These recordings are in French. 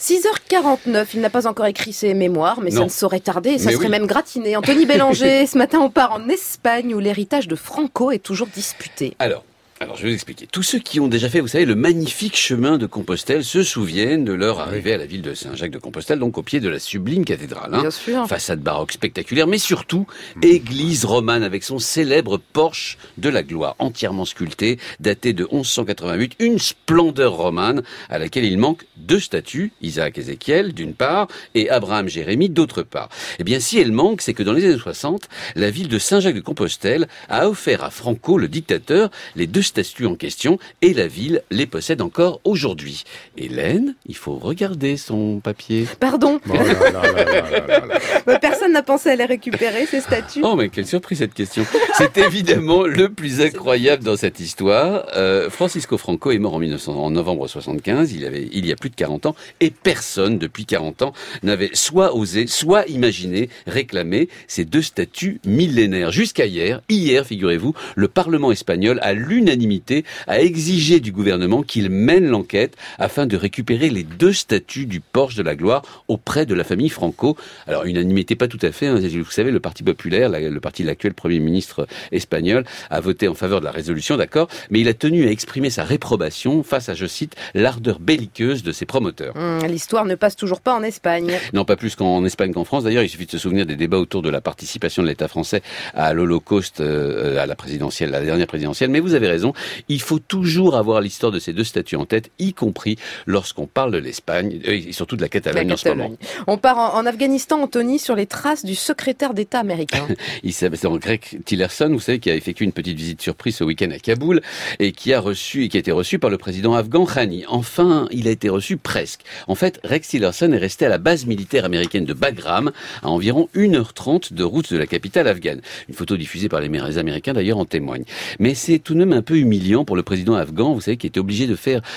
6h49, il n'a pas encore écrit ses mémoires, mais Non. ça ne saurait tarder et ça Mais serait oui. même gratiné. Anthony Bélanger, ce matin on part en Espagne où l'héritage de Franco est toujours disputé. Alors, je vais vous expliquer. Tous ceux qui ont déjà fait, vous savez, le magnifique chemin de Compostelle se souviennent de leur arrivée à la ville de Saint-Jacques-de-Compostelle, donc au pied de la sublime cathédrale. Bien sûr. Façade baroque spectaculaire, mais surtout, église romane avec son célèbre porche de la gloire, entièrement sculpté, daté de 1188, une splendeur romane à laquelle il manque deux statues, Isaac Ézéchiel d'une part, et Abraham Jérémie d'autre part. Eh bien, si elle manque, c'est que dans les années 60, la ville de Saint-Jacques-de-Compostelle a offert à Franco, le dictateur, les deux statues en question, et la ville les possède encore aujourd'hui. Hélène, il faut regarder son papier. Pardon, Oh là là là là là là. personne n'a pensé à les récupérer, ces statues. Oh, mais quelle surprise cette question. C'est évidemment le plus incroyable dans cette histoire. Francisco Franco est mort en novembre 75, il y a plus de 40 ans, et personne depuis 40 ans n'avait soit osé, soit imaginé réclamer ces deux statues millénaires. Jusqu'à hier, figurez-vous, le Parlement espagnol a l'unanimité a exigé du gouvernement qu'il mène l'enquête afin de récupérer les deux statues du porche de la gloire auprès de la famille Franco. Alors, unanimité pas tout à fait, hein. Vous savez, le Parti populaire, le parti de l'actuel Premier ministre espagnol, a voté en faveur de la résolution, d'accord, mais il a tenu à exprimer sa réprobation face à, je cite, l'ardeur belliqueuse de ses promoteurs. L'histoire ne passe toujours pas en Espagne. Non, pas plus qu'en Espagne qu'en France. D'ailleurs, il suffit de se souvenir des débats autour de la participation de l'État français à l'Holocauste, à la dernière présidentielle. Mais vous avez raison, il faut toujours avoir l'histoire de ces deux statues en tête, y compris lorsqu'on parle de l'Espagne, et surtout de la Catalogne en ce moment. On part en Afghanistan, Anthony, sur les traces du secrétaire d'État américain. C'est Greg Tillerson, vous savez, qui a effectué une petite visite surprise ce week-end à Kaboul et qui a été reçu par le président afghan Ghani. Enfin, il a été reçu presque. En fait, Rex Tillerson est resté à la base militaire américaine de Bagram, à environ 1h30 de route de la capitale afghane. Une photo diffusée par les Américains d'ailleurs en témoigne. Mais c'est tout de même un peu humiliant pour le président afghan, vous savez, qui était obligé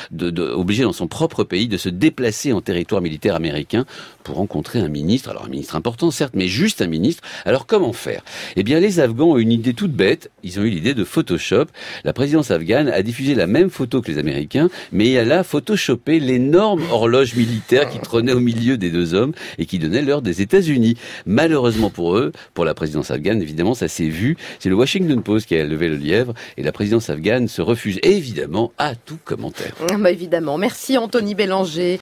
obligé dans son propre pays de se déplacer en territoire militaire américain pour rencontrer un ministre. Alors un ministre important certes, mais juste un ministre. Alors comment faire ? Eh bien les Afghans ont une idée toute bête. Ils ont eu l'idée de Photoshop. La présidence afghane a diffusé la même photo que les Américains, mais elle a photoshopé l'énorme horloge militaire qui trônait au milieu des deux hommes et qui donnait l'heure des États-Unis. Malheureusement pour eux, pour la présidence afghane, évidemment, ça s'est vu. C'est le Washington Post qui a levé le lièvre et la présidence afghane se refuse évidemment à tout commentaire. Évidemment. Merci Anthony Bélanger.